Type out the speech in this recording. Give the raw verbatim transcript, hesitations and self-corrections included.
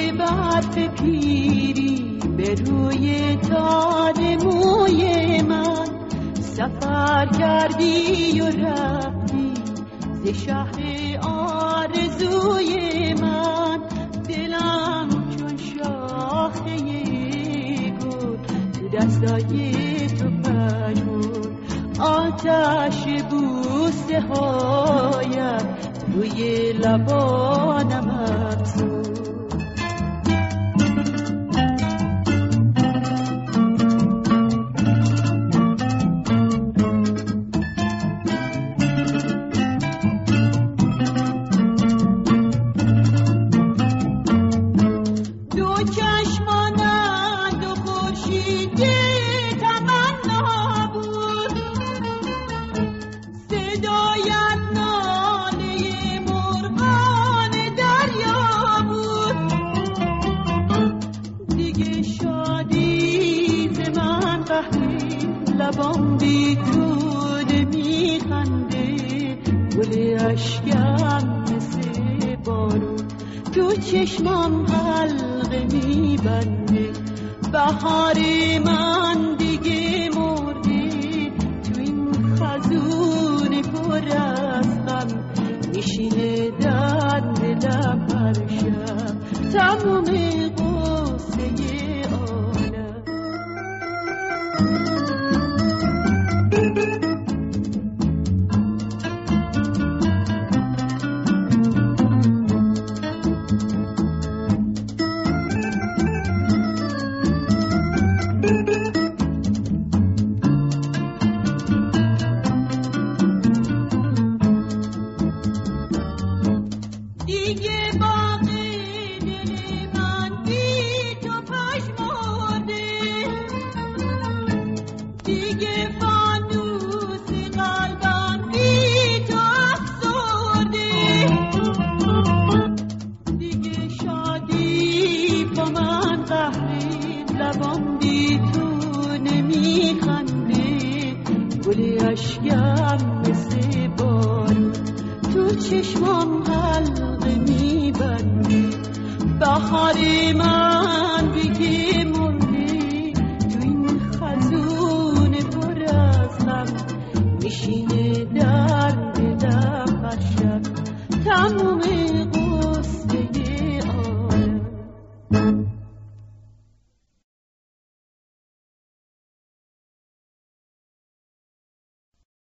برف پیری به روی تار موی من، سفر کردی و رفتی ز شهر آرزوی من. دلم چون شاخه گل تو دستای تو پژمرد، آتش بوسه هایت روی لبانم افزود. لبام بیتونه میخنده، گل اشکم مثل بارون تو چشمام حلقه میبنده. بهار من دیگه مرده تو این خزون پر از غم، میشینه در دلم هر شب تموم قصه عالم. لبام بیتونه میخنده، گل اشکم مثل بارون تو چشمام حلقه میبنده. بهار من دیگه مرده تو این خزون پر از غم، میشینه در دلم هر شب تموم